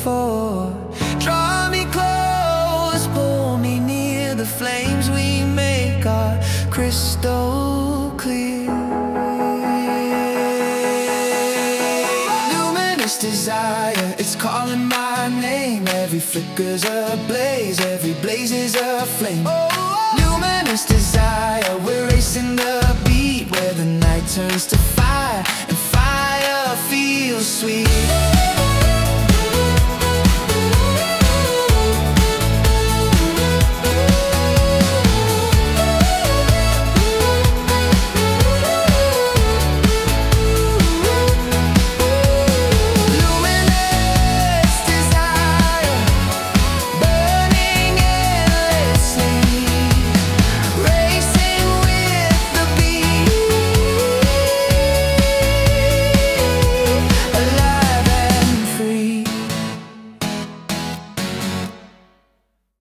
before. Draw me close, pull me near. The flames we make are crystal clear. Luminous desire, it's calling my name. Every flicker's a blaze, every blaze is a flame. Luminous desire, we're racing the beat, where the night turns to fire and fire feels sweet.